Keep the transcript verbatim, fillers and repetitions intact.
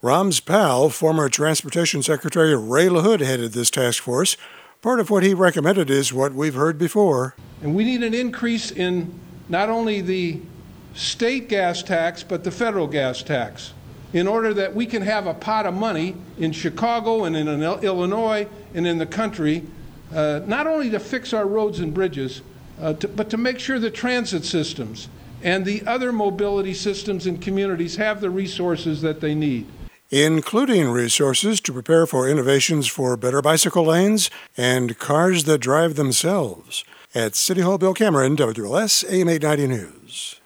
Rahm's pal, former Transportation Secretary Ray LaHood, headed this task force. Part of what he recommended is what we've heard before. And we need an increase in not only the state gas tax, but the federal gas tax, in order that we can have a pot of money in Chicago and in Illinois and in the country, uh, not only to fix our roads and bridges, uh, to, but to make sure the transit systems and the other mobility systems in communities have the resources that they need. Including resources to prepare for innovations for better bicycle lanes and cars that drive themselves. At City Hall, Bill Cameron, W L S A M eight ninety News.